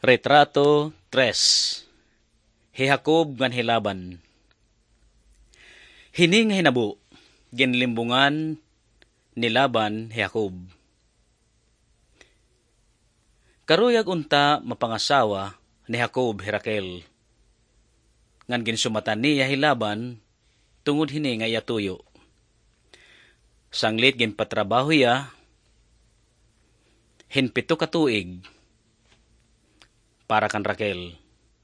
Retrato 3. Hi Jacob ngan hilaban. Hining hinabo, ginlimbungan ni Laban hi Jacob. Karuyag unta mapangasawa ni Jacob hi Raquel. Ngan ginsumatan niya hi Laban tungod hini nga iyatuyo. Sanglit ginpatrabaho ya, hinpito ka tuig para kan Raquel.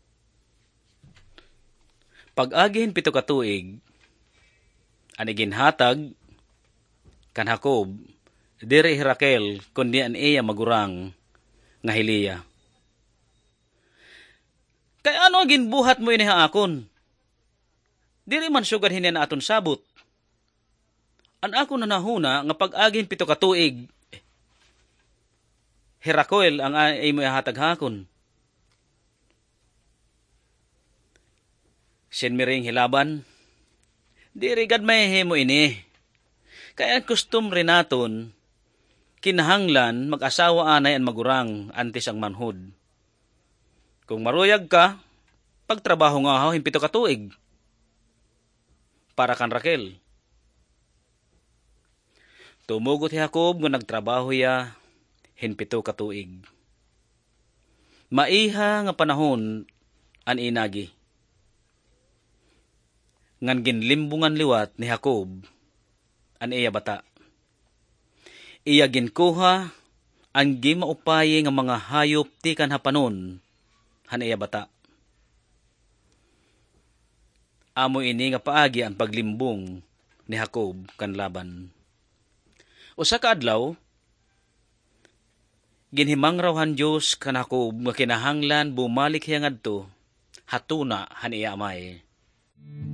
Pag-agi hinpito ka tuig, ani ginhatag kan Jacob, diri hi Raquel kundi an iya magurang nga Hilia. Kay ano ginbuhat mo ini akon? Diri man sugad hini na aton sabot. An ako nanahuna nga pag-agi hinpito ka tuig, hi Raquel ang imo ihatag hakon. Sinmiring hilaban, diri gad may himo ini. Kaya kustom rin naton, kinahanglan mag-asawa anay ang magurang antes ang manhud. Kung maruyag ka, pagtrabaho nga ho, himpito ka tuig. Para kan Raquel. Tumugot si Jacob nga nagtrabaho ya, hinpito ka tuig. Maiha nga panahon an inagi. Ngan ginlimbungan liwat ni Jacob an iya bata. Iya ginkuha ang gimaupaye nga mga hayop ti kan hapanon han iya bata. Amo ini nga paagi ang paglimbong ni Jacob kan Laban. Usa ka adlaw, ginhimang raw han Diyos kan Jacob nga kinahanglan bumalik hiya ngadto hatuna han iya amay.